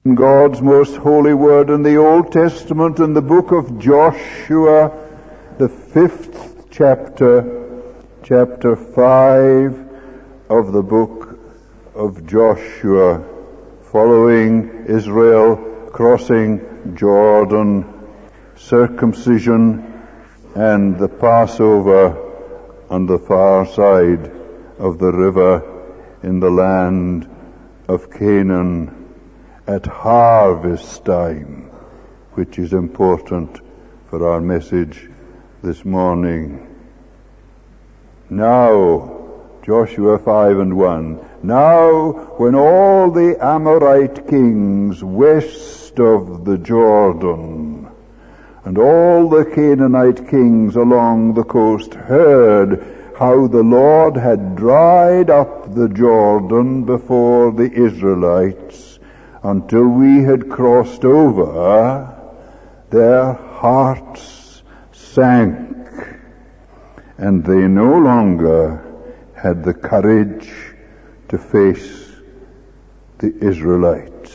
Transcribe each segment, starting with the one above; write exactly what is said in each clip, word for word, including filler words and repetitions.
God's most holy word in the Old Testament, in the book of Joshua, the fifth chapter, chapter five of the book of Joshua, following Israel crossing Jordan, circumcision, and the Passover on the far side of the river in the land of Canaan at harvest time, which is important for our message this morning. Now, Joshua five and one, now when all the Amorite kings west of the Jordan and all the Canaanite kings along the coast heard how the Lord had dried up the Jordan before the Israelites until we had crossed over, their hearts sank, and they no longer had the courage to face the Israelites.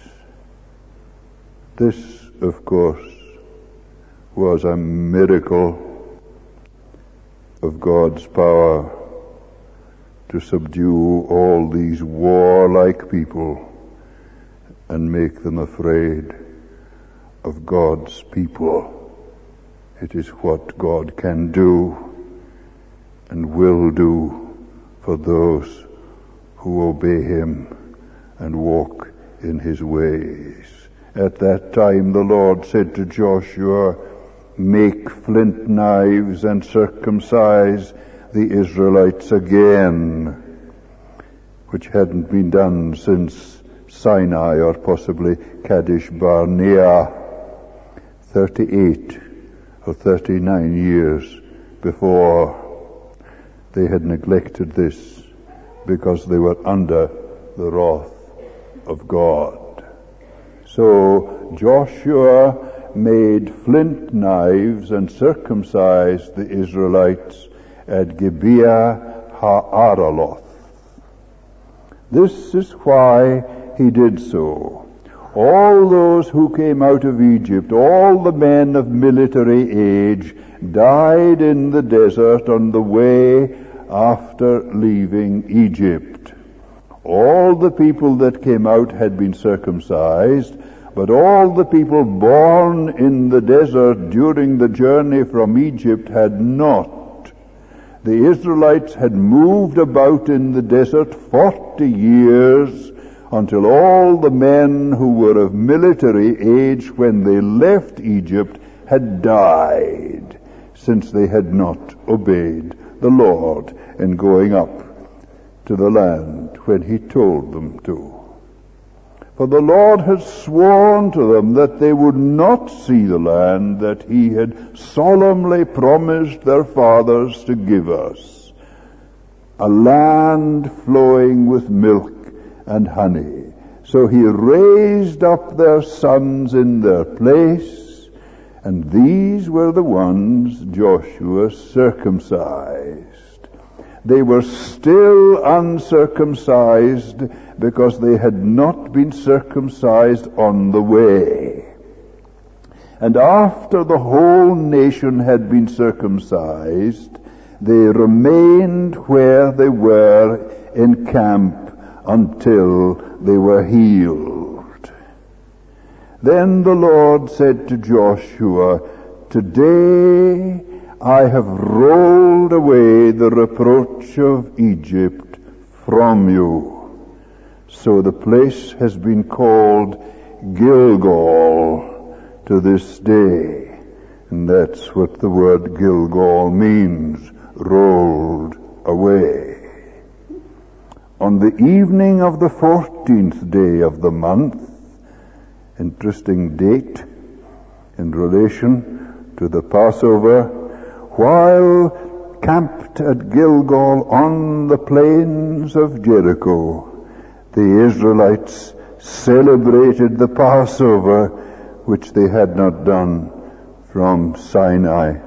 This, of course, was a miracle of God's power to subdue all these warlike people and make them afraid of God's people. It is what God can do and will do for those who obey Him and walk in His ways. At that time the Lord said to Joshua, make flint knives and circumcise the Israelites again, which hadn't been done since Sinai, or possibly Kadesh Barnea, thirty-eight or thirty-nine years before. They had neglected this because they were under the wrath of God. So Joshua made flint knives and circumcised the Israelites at Gibeah Ha'araloth. This is why he did so. All those who came out of Egypt, all the men of military age, died in the desert on the way after leaving Egypt. All the people that came out had been circumcised, but all the people born in the desert during the journey from Egypt had not. The Israelites had moved about in the desert forty years until all the men who were of military age when they left Egypt had died, since they had not obeyed the Lord in going up to the land when He told them to. For the Lord had sworn to them that they would not see the land that He had solemnly promised their fathers to give us, a land flowing with milk and honey. So He raised up their sons in their place, and these were the ones Joshua circumcised. They were still uncircumcised because they had not been circumcised on the way. And after the whole nation had been circumcised, they remained where they were in camp until they were healed. Then the Lord said to Joshua, today I have rolled away the reproach of Egypt from you. So the place has been called Gilgal to this day. And that's what the word Gilgal means, rolled away. On the evening of the fourteenth day of the month, interesting date in relation to the Passover, while camped at Gilgal on the plains of Jericho, the Israelites celebrated the Passover, which they had not done from Sinai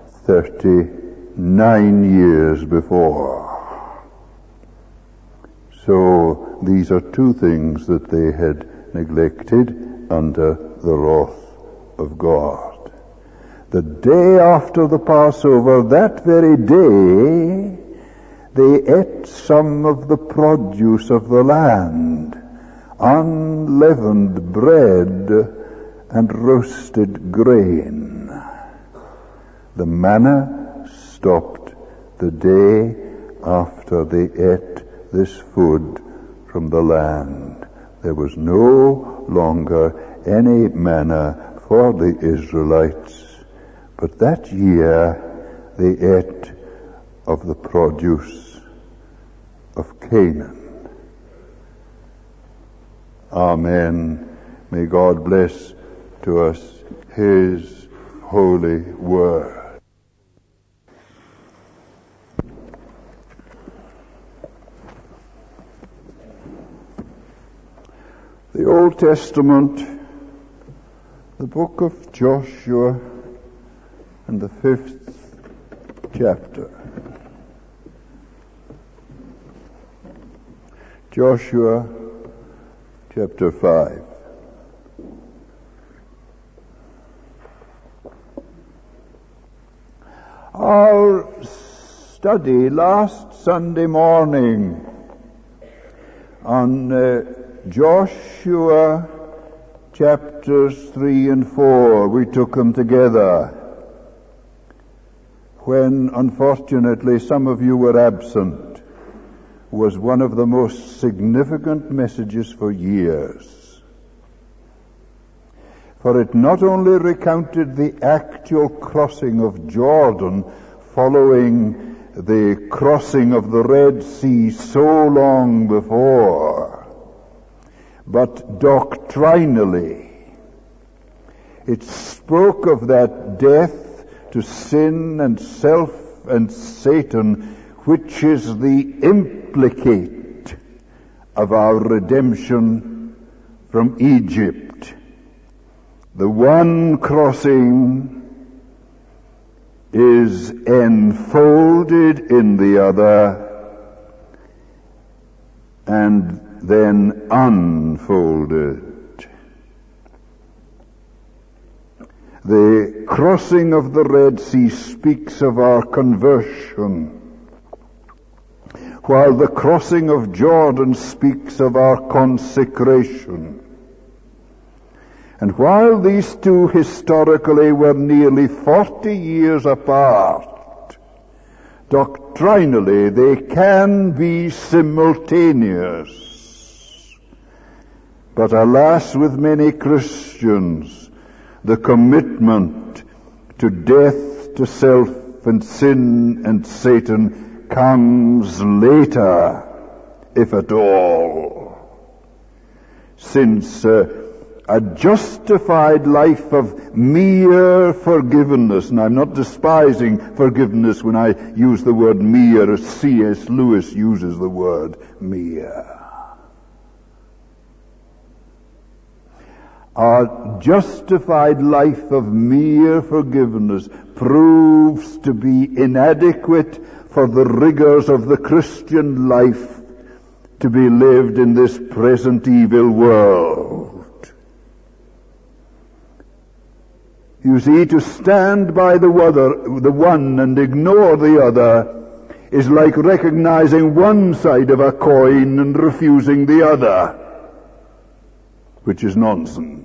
thirty-nine years before. So these are two things that they had neglected under the wrath of God. The day after the Passover, that very day, they ate some of the produce of the land, unleavened bread and roasted grain. The manna stopped the day after they ate this food from the land. There was no longer any manna for the Israelites, but that year they ate of the produce of Canaan. Amen. May God bless to us His holy word. The Old Testament, the book of Joshua, and the fifth chapter. Joshua chapter five. Our study last Sunday morning on uh, Joshua chapters three and four, we took them together when, unfortunately, some of you were absent, was one of the most significant messages for years. For it not only recounted the actual crossing of Jordan following the crossing of the Red Sea so long before, but doctrinally it spoke of that death to sin and self and Satan, which is the implicate of our redemption from Egypt. The one crossing is enfolded in the other and then unfolded. The crossing of the Red Sea speaks of our conversion, while the crossing of Jordan speaks of our consecration. And while these two historically were nearly forty years apart, doctrinally they can be simultaneous. But alas, with many Christians, the commitment to death to self and sin and Satan comes later, if at all. Since uh, a justified life of mere forgiveness, and I'm not despising forgiveness when I use the word mere as C S Lewis uses the word mere. Our justified life of mere forgiveness proves to be inadequate for the rigors of the Christian life to be lived in this present evil world. You see, to stand by the other, the one and ignore the other is like recognizing one side of a coin and refusing the other, which is nonsense.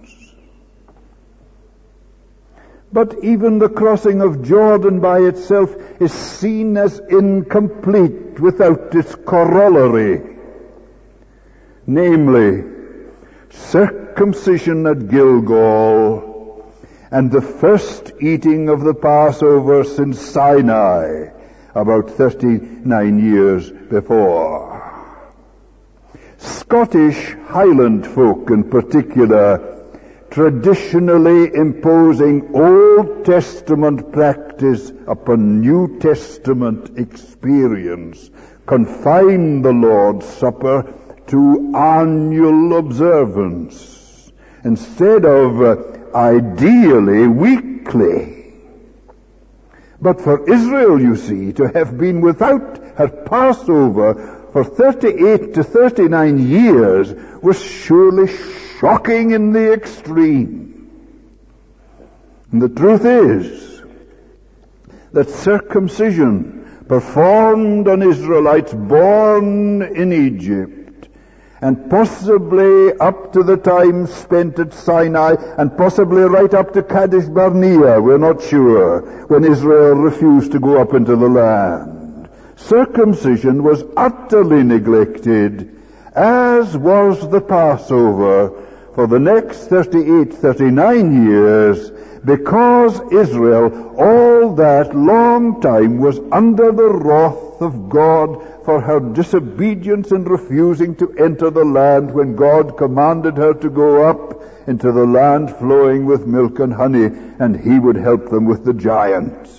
But even the crossing of Jordan by itself is seen as incomplete without its corollary, namely, circumcision at Gilgal and the first eating of the Passover since Sinai, about thirty-nine years before. Scottish Highland folk in particular, traditionally imposing Old Testament practice upon New Testament experience, confine the Lord's Supper to annual observance instead of uh, ideally weekly. But for Israel, you see, to have been without her Passover for thirty-eight to thirty-nine years was surely shocking in the extreme. And the truth is that circumcision performed on Israelites born in Egypt, and possibly up to the time spent at Sinai, and possibly right up to Kadesh Barnea, we're not sure, when Israel refused to go up into the land. Circumcision was utterly neglected, as was the Passover, for the next thirty-eight, thirty-nine years, because Israel all that long time was under the wrath of God for her disobedience in refusing to enter the land when God commanded her to go up into the land flowing with milk and honey, and he would help them with the giants.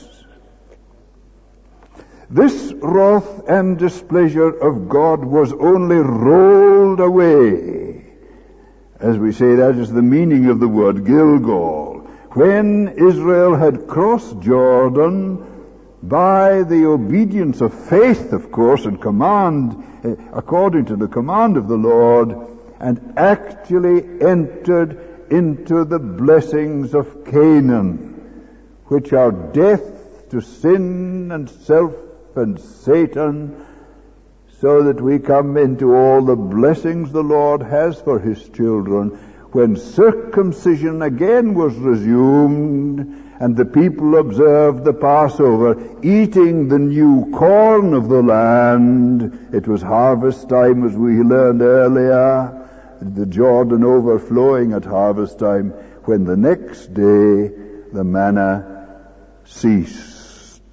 This wrath and displeasure of God was only rolled away. As we say, that is the meaning of the word Gilgal. When Israel had crossed Jordan by the obedience of faith, of course, and command, uh, according to the command of the Lord, and actually entered into the blessings of Canaan, which are death to sin and self and Satan, so that we come into all the blessings the Lord has for his children. When circumcision again was resumed, and the people observed the Passover, eating the new corn of the land. It was harvest time, as we learned earlier, the Jordan overflowing at harvest time, when the next day the manna ceased.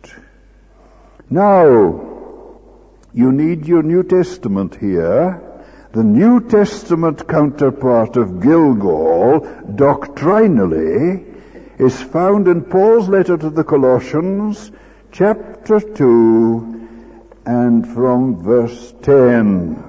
Now, you need your New Testament here. The New Testament counterpart of Gilgal, doctrinally, is found in Paul's letter to the Colossians, chapter two, and from verse ten.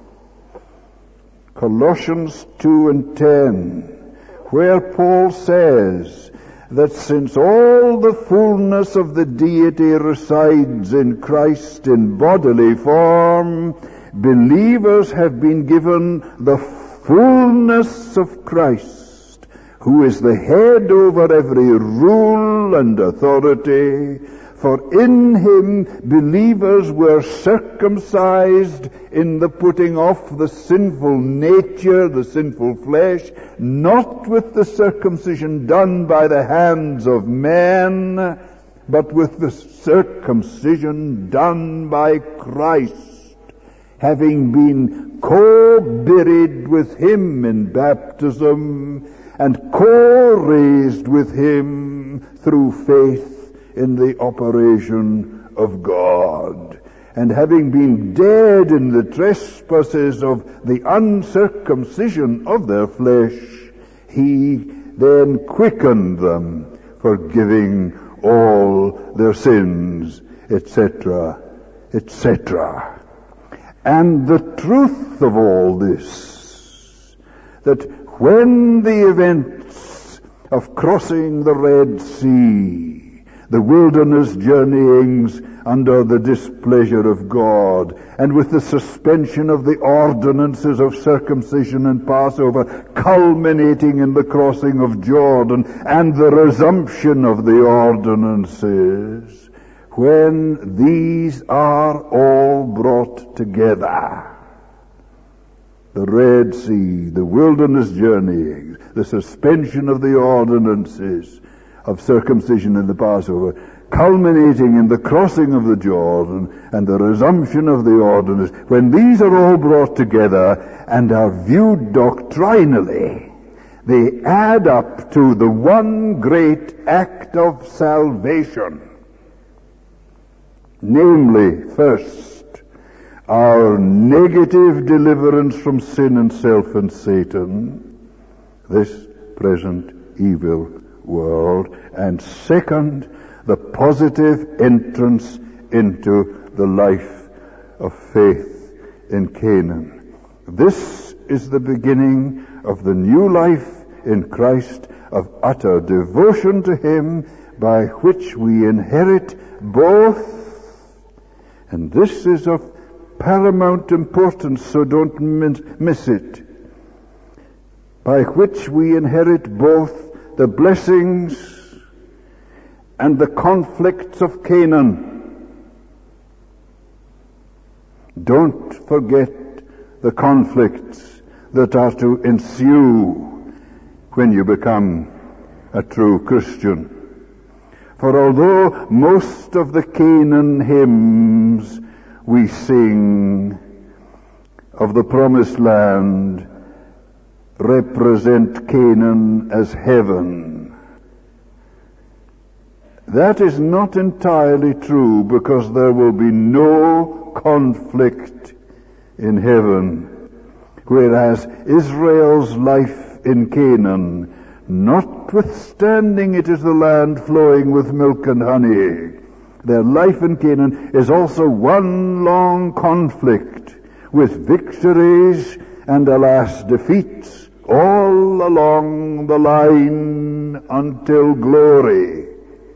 Colossians two and ten, where Paul says that since all the fullness of the deity resides in Christ in bodily form, believers have been given the fullness of Christ, who is the head over every rule and authority. For in him believers were circumcised in the putting off the sinful nature, the sinful flesh, not with the circumcision done by the hands of men, but with the circumcision done by Christ, having been co-buried with him in baptism, and co-raised with him through faith in the operation of God. And having been dead in the trespasses of the uncircumcision of their flesh, he then quickened them, forgiving all their sins, et cetera, et cetera. And the truth of all this, that when the events of crossing the Red Sea, the wilderness journeyings under the displeasure of God, and with the suspension of the ordinances of circumcision and Passover, culminating in the crossing of Jordan, and the resumption of the ordinances, when these are all brought together, the Red Sea, the wilderness journeying, the suspension of the ordinances of circumcision and the Passover, culminating in the crossing of the Jordan and the resumption of the ordinance, when these are all brought together and are viewed doctrinally, they add up to the one great act of salvation. Namely, first, our negative deliverance from sin and self and Satan, this present evil world, and second, the positive entrance into the life of faith in Canaan. This is the beginning of the new life in Christ, of utter devotion to him, by which we inherit both, and this is of paramount importance, so don't miss it, by which we inherit both the blessings and the conflicts of Canaan. Don't forget the conflicts that are to ensue when you become a true Christian. For although most of the Canaan hymns we sing of the promised land represent Canaan as heaven, that is not entirely true, because there will be no conflict in heaven, whereas Israel's life in Canaan, notwithstanding it is the land flowing with milk and honey, their life in Canaan is also one long conflict with victories and, alas, defeats all along the line until glory.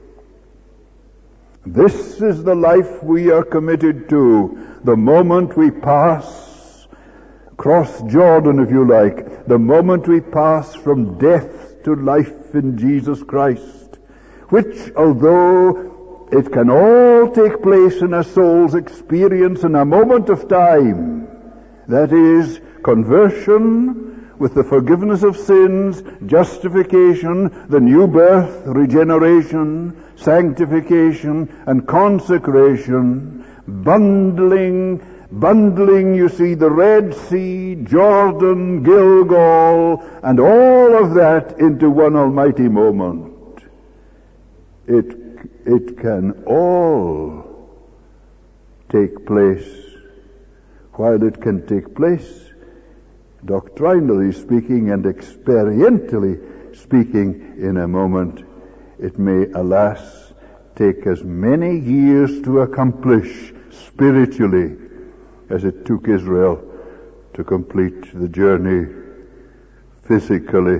This is the life we are committed to. The moment we pass, cross Jordan if you like, the moment we pass from death to life in Jesus Christ, which, although it can all take place in a soul's experience in a moment of time, that is, conversion with the forgiveness of sins, justification, the new birth, regeneration, sanctification, and consecration, bundling, bundling, you see, the Red Sea, Jordan, Gilgal, and all of that into one almighty moment. It, it can all take place. While it can take place, doctrinally speaking and experientially speaking, in a moment, it may, alas, take as many years to accomplish spiritually as it took Israel to complete the journey physically.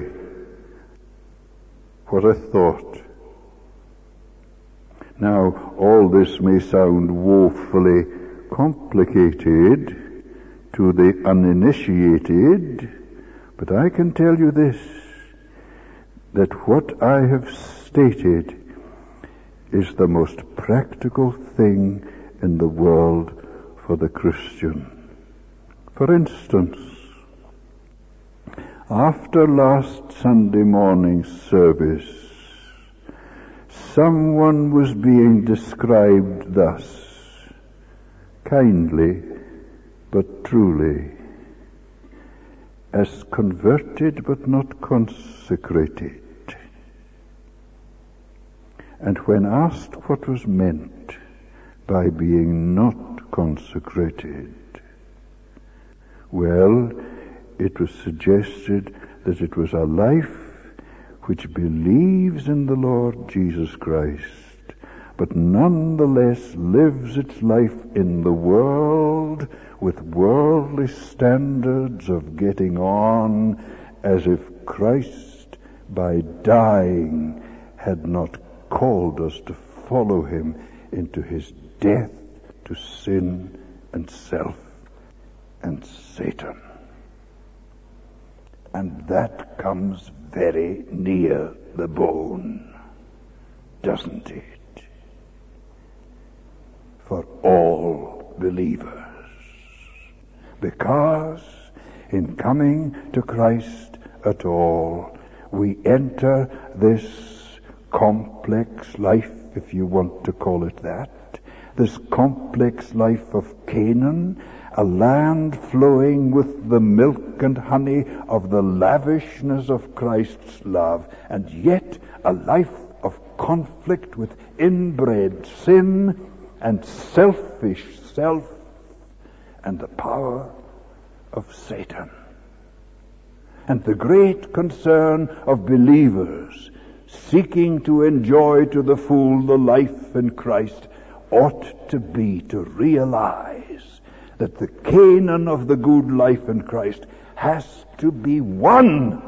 What a thought. Now, all this may sound woefully complicated to the uninitiated, but I can tell you this, that what I have stated is the most practical thing in the world for the Christian. For instance, after last Sunday morning's service, someone was being described thus, kindly but truly, as converted but not consecrated. And when asked what was meant by being not consecrated, well, it was suggested that it was a life which believes in the Lord Jesus Christ, but nonetheless lives its life in the world with worldly standards of getting on, as if Christ, by dying, had not called us to follow him into his death to sin and self and Satan. And that comes very near the bone, doesn't it? For all believers. Because in coming to Christ at all, we enter this complex life, if you want to call it that, this complex life of Canaan, a land flowing with the milk and honey of the lavishness of Christ's love, and yet a life of conflict with inbred sin and selfish self and the power of Satan. And the great concern of believers seeking to enjoy to the full the life in Christ ought to be to realize that the Canaan of the good life in Christ has to be won,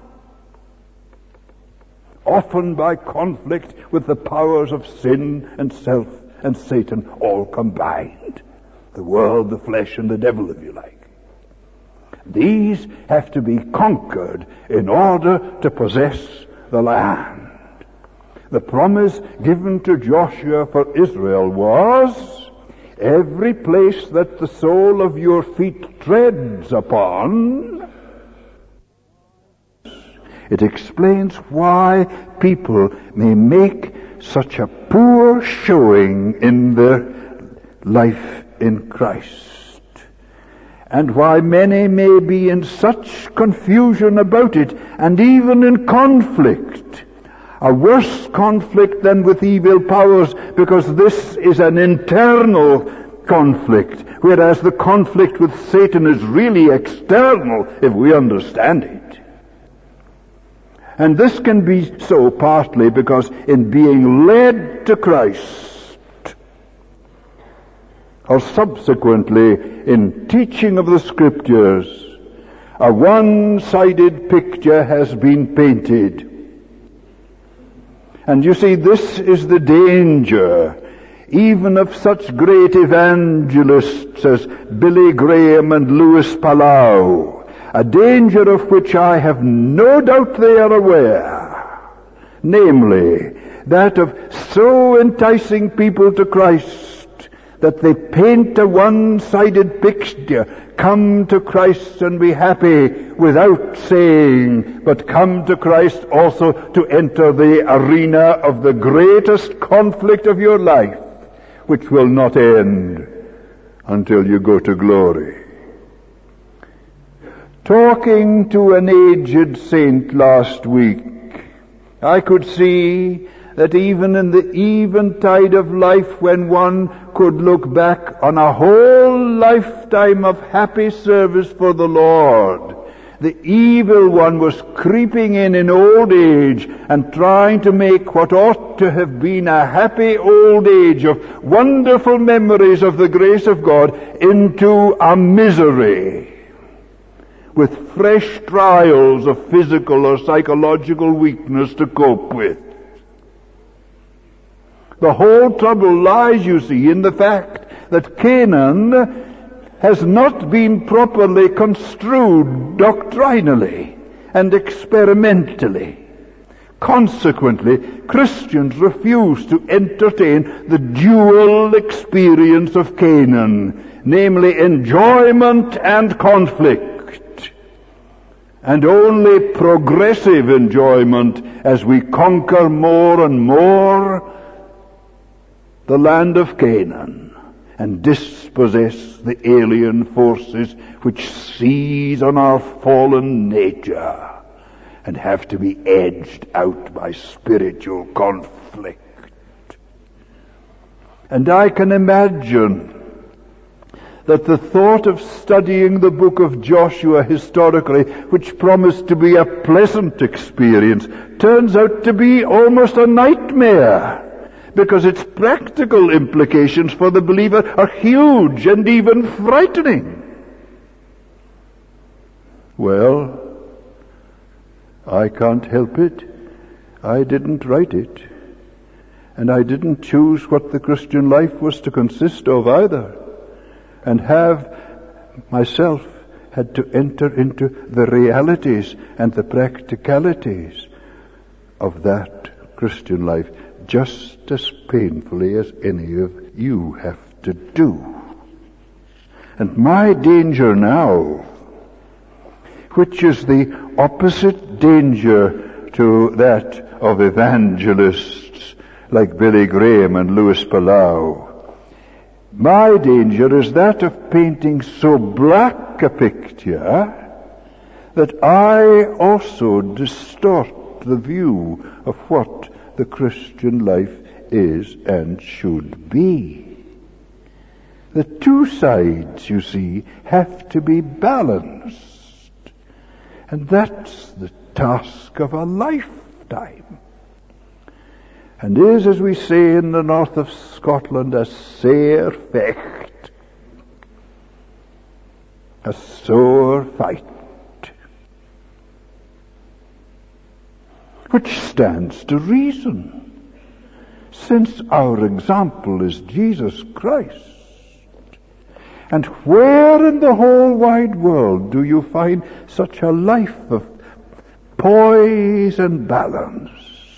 often by conflict with the powers of sin and self and Satan all combined. The world, the flesh, and the devil, if you like. These have to be conquered in order to possess the land. The promise given to Joshua for Israel was, every place that the sole of your feet treads upon. It explains why people may make such a poor showing in their life in Christ, and why many may be in such confusion about it, and even in conflict. A worse conflict than with evil powers, because this is an internal conflict, whereas the conflict with Satan is really external, if we understand it. And this can be so partly because in being led to Christ, or subsequently in teaching of the Scriptures, a one-sided picture has been painted. And you see, this is the danger, even of such great evangelists as Billy Graham and Louis Palau, a danger of which I have no doubt they are aware, namely, that of so enticing people to Christ that they paint a one-sided picture. Come to Christ and be happy, without saying, but come to Christ also to enter the arena of the greatest conflict of your life, which will not end until you go to glory. Talking to an aged saint last week, I could see that even in the eventide of life, when one could look back on a whole lifetime of happy service for the Lord, the evil one was creeping in in old age and trying to make what ought to have been a happy old age of wonderful memories of the grace of God into a misery, with fresh trials of physical or psychological weakness to cope with. The whole trouble lies, you see, in the fact that Canaan has not been properly construed doctrinally and experimentally. Consequently, Christians refuse to entertain the dual experience of Canaan, namely enjoyment and conflict, and only progressive enjoyment as we conquer more and more the land of Canaan and dispossess the alien forces which seize on our fallen nature and have to be edged out by spiritual conflict. And I can imagine that the thought of studying the book of Joshua historically, which promised to be a pleasant experience, turns out to be almost a nightmare, because its practical implications for the believer are huge and even frightening. Well, I can't help it. I didn't write it. And I didn't choose what the Christian life was to consist of either. And have myself had to enter into the realities and the practicalities of that Christian life just as painfully as any of you have to do. And my danger now, which is the opposite danger to that of evangelists like Billy Graham and Louis Palau, my danger is that of painting so black a picture that I also distort the view of what the Christian life is and should be. The two sides, you see, have to be balanced. And that's the task of a lifetime. And is, as we say in the north of Scotland, a sair fecht, a sore fight, which stands to reason, since our example is Jesus Christ. And where in the whole wide world do you find such a life of poise and balance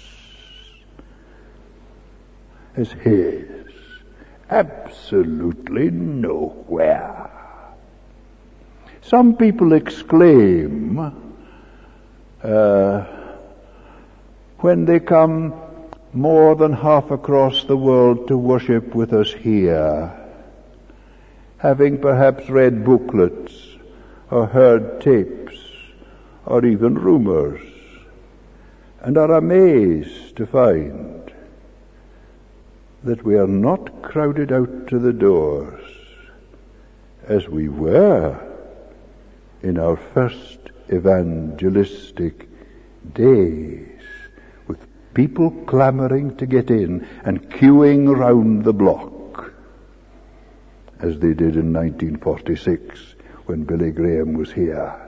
as his? Absolutely nowhere. Some people exclaim uh, when they come more than half across the world to worship with us here, having perhaps read booklets or heard tapes or even rumors, and are amazed to find that we are not crowded out to the doors as we were in our first evangelistic days, with people clamoring to get in and queuing round the block, as they did in nineteen forty-six when Billy Graham was here.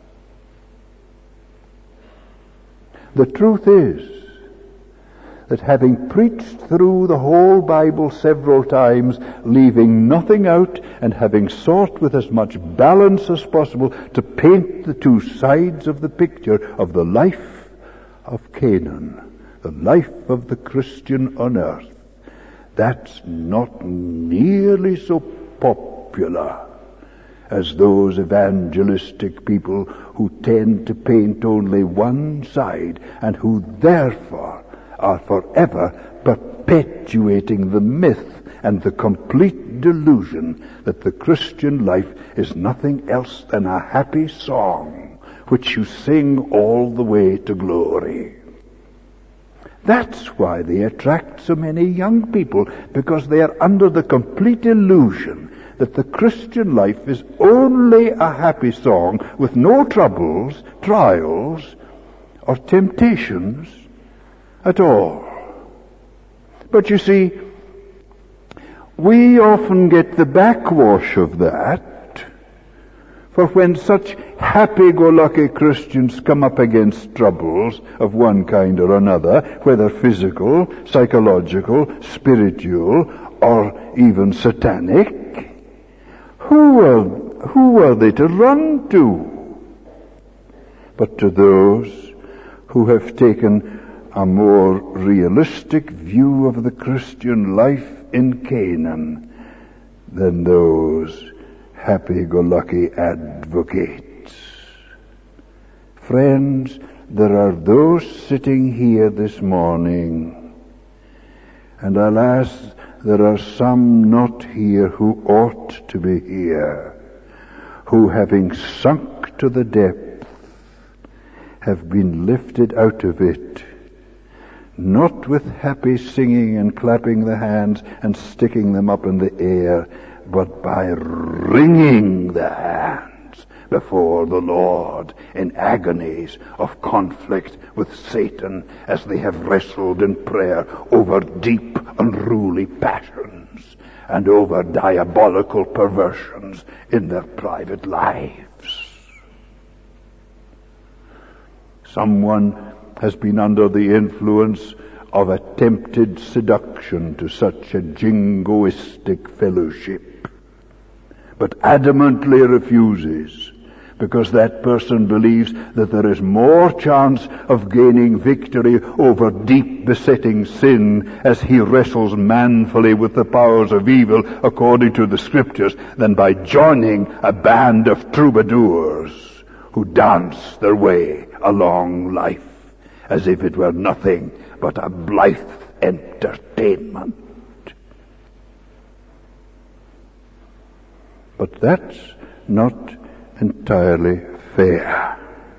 The truth is that having preached through the whole Bible several times, leaving nothing out, and having sought with as much balance as possible to paint the two sides of the picture of the life of Canaan, the life of the Christian on earth, that's not nearly so popular as those evangelistic people who tend to paint only one side, and who therefore are forever perpetuating the myth and the complete delusion that the Christian life is nothing else than a happy song which you sing all the way to glory. That's why they attract so many young people, because they are under the complete illusion that the Christian life is only a happy song with no troubles, trials, or temptations at all. But you see, we often get the backwash of that, for when such happy-go-lucky Christians come up against troubles of one kind or another, whether physical, psychological, spiritual, or even satanic, who are, who are they to run to? But to those who have taken a more realistic view of the Christian life in Canaan than those happy-go-lucky advocates. Friends, there are those sitting here this morning, and alas, there are some not here who ought to be here, who, having sunk to the depth, have been lifted out of it, not with happy singing and clapping the hands and sticking them up in the air, but by wringing the hands before the Lord in agonies of conflict with Satan, as they have wrestled in prayer over deep unruly passions and over diabolical perversions in their private lives. Someone has been under the influence of attempted seduction to such a jingoistic fellowship, but adamantly refuses, because that person believes that there is more chance of gaining victory over deep besetting sin as he wrestles manfully with the powers of evil according to the Scriptures than by joining a band of troubadours who dance their way along life as if it were nothing but a blithe entertainment. But that's not entirely fair.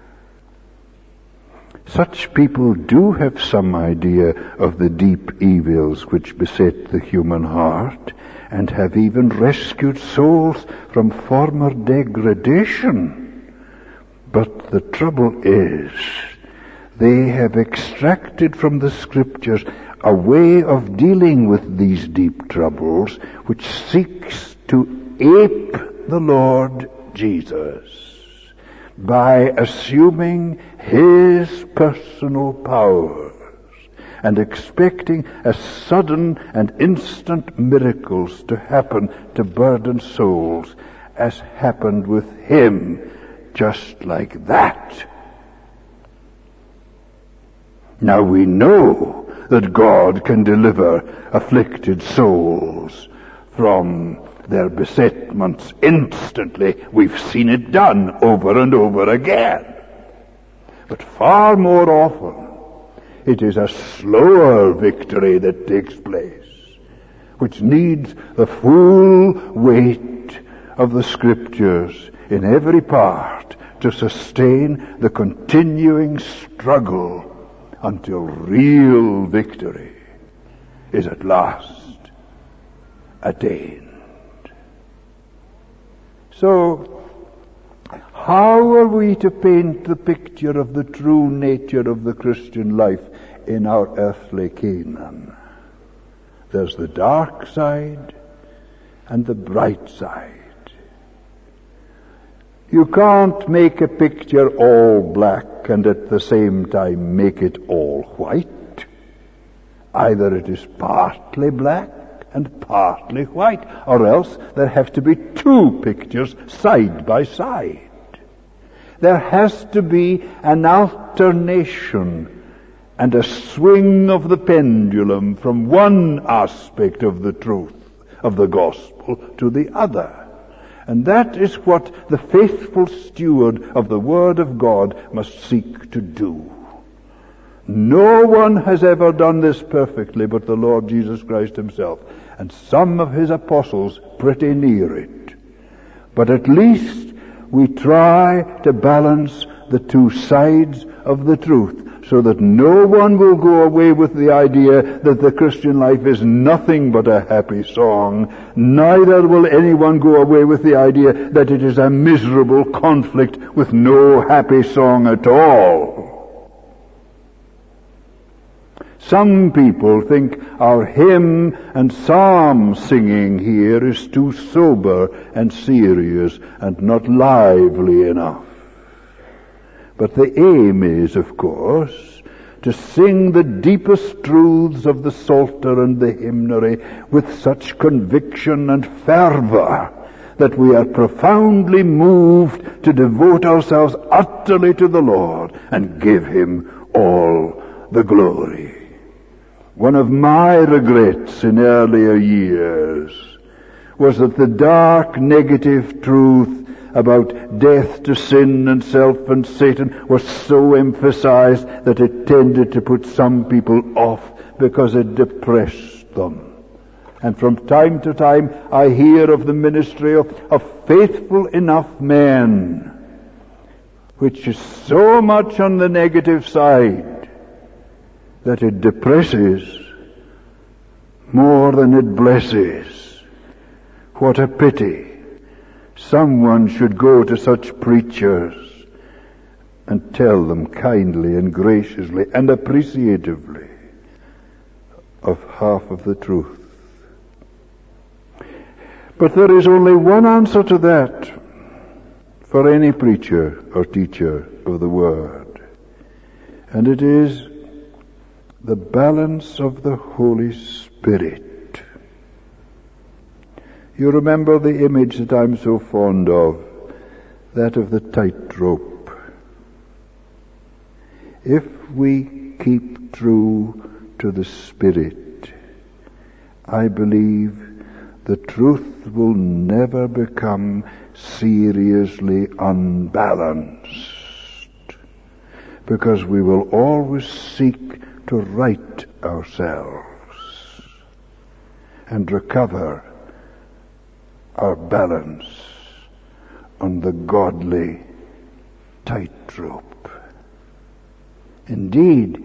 Such people do have some idea of the deep evils which beset the human heart, and have even rescued souls from former degradation. But the trouble is, they have extracted from the Scriptures a way of dealing with these deep troubles which seeks to ape the Lord Jesus by assuming His personal powers and expecting a sudden and instant miracles to happen to burdened souls, as happened with him, just like that. Now we know that God can deliver afflicted souls from their besetments instantly. We've seen it done over and over again. But far more often, it is a slower victory that takes place, which needs the full weight of the Scriptures in every part to sustain the continuing struggle until real victory is at last attained. So, how are we to paint the picture of the true nature of the Christian life in our earthly Canaan? There's the dark side and the bright side. You can't make a picture all black and at the same time make it all white. Either it is partly black and partly white, or else there have to be two pictures side by side. There has to be an alternation and a swing of the pendulum from one aspect of the truth of the gospel to the other. And that is what the faithful steward of the Word of God must seek to do. No one has ever done this perfectly but the Lord Jesus Christ himself, and some of his apostles pretty near it. But at least we try to balance the two sides of the truth, so that no one will go away with the idea that the Christian life is nothing but a happy song. Neither will anyone go away with the idea that it is a miserable conflict with no happy song at all. Some people think our hymn and psalm singing here is too sober and serious and not lively enough. But the aim is, of course, to sing the deepest truths of the Psalter and the hymnary with such conviction and fervor that we are profoundly moved to devote ourselves utterly to the Lord and give him all the glory. One of my regrets in earlier years was that the dark negative truth about death to sin and self and Satan was so emphasized that it tended to put some people off because it depressed them. And from time to time I hear of the ministry of, of faithful enough men, which is so much on the negative side that it depresses more than it blesses. What a pity. Someone should go to such preachers and tell them kindly and graciously and appreciatively of half of the truth. But there is only one answer to that for any preacher or teacher of the Word, and it is the balance of the Holy Spirit. You remember the image that I'm so fond of, that of the tightrope. If we keep true to the Spirit, I believe the truth will never become seriously unbalanced, because we will always seek to right ourselves and recover our balance on the godly tightrope. Indeed,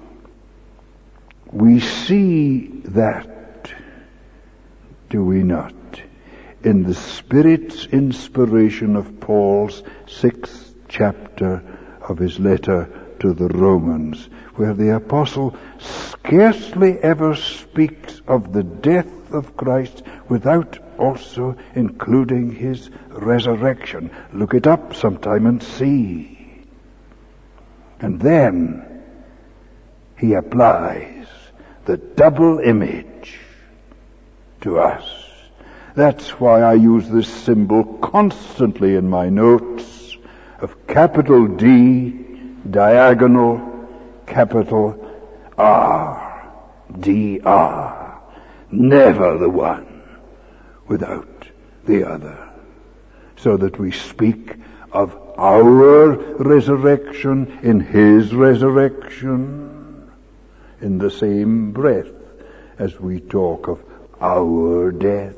we see that, do we not, in the Spirit's inspiration of Paul's sixth chapter of his letter to the Romans, where the apostle scarcely ever speaks of the death of Christ without also including his resurrection. Look it up sometime and see. And then, he applies the double image to us. That's why I use this symbol constantly in my notes of capital D, diagonal, capital R, D R. Never the one without the other. So that we speak of our resurrection in his resurrection in the same breath as we talk of our death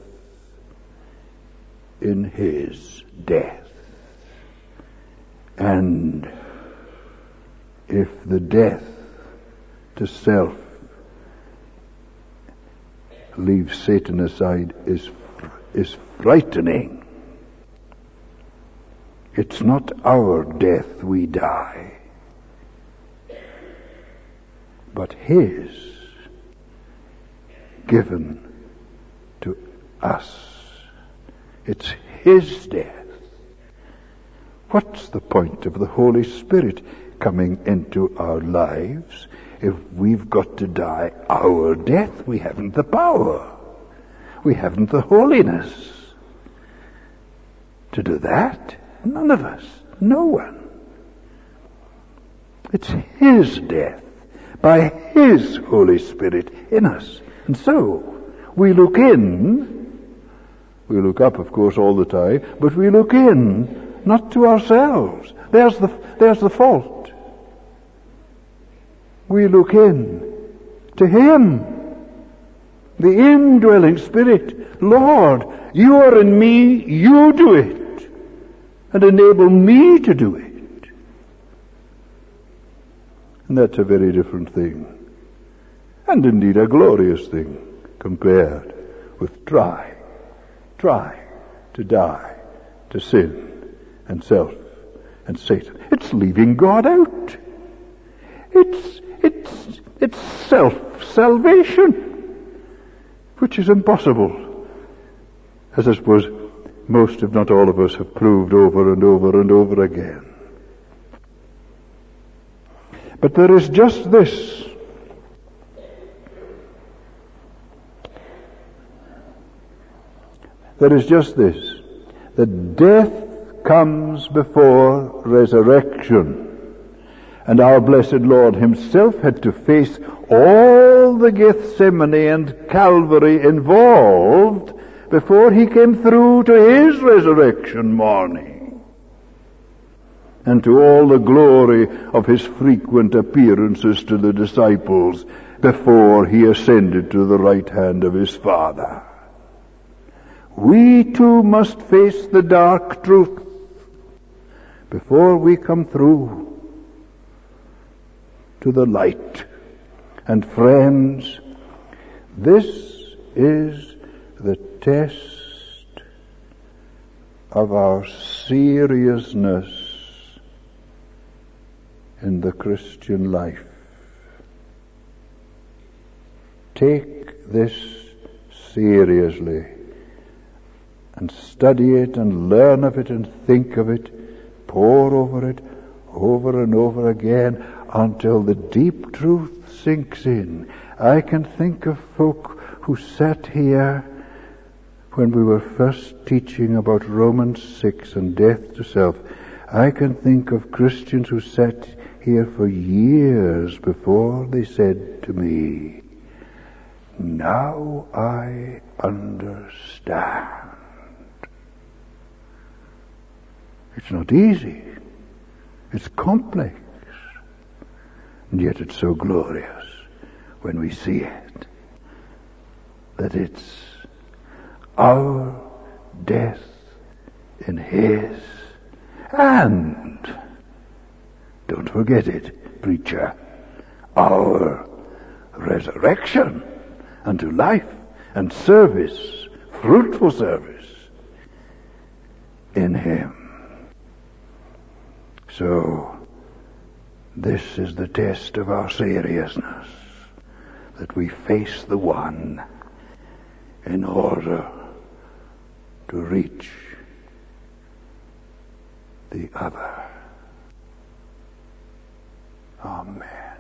in his death. And if the death to self, leave Satan aside, is is frightening, it's not our death we die, but his given to us. It's his death. What's the point of the Holy Spirit coming into our lives if we've got to die our death? We haven't the power. We haven't the holiness to do that. None of us. No one. It's his death by his Holy Spirit in us. And so we look in. We look up, of course, all the time, but we look in, not to ourselves. There's the, there's the fault. We look in to him, the indwelling Spirit. Lord, you are in me, you do it, and enable me to do it. And that's a very different thing, and indeed a glorious thing compared with try, try to die to sin and self and Satan. It's leaving God out. It's it's it's self-salvation, which is impossible, as I suppose most, if not all of us, have proved over and over and over again. But there is just this. There is just this, that death comes before resurrection. And our blessed Lord himself had to face all the Gethsemane and Calvary involved before he came through to his resurrection morning, and to all the glory of his frequent appearances to the disciples before he ascended to the right hand of his Father. We too must face the dark truth before we come through to the light. And friends, this is the test of our seriousness in the Christian life. Take this seriously and study it and learn of it and think of it, pore over it over and over again until the deep truth sinks in. I can think of folk who sat here when we were first teaching about Romans six and death to self. I can think of Christians who sat here for years before they said to me, "Now I understand." It's not easy. It's complex. And yet it's so glorious when we see it, that it's our death in his, and, don't forget it, preacher, our resurrection unto life and service, fruitful service in him. So, this is the test of our seriousness, that we face the one in order to reach the other. Amen.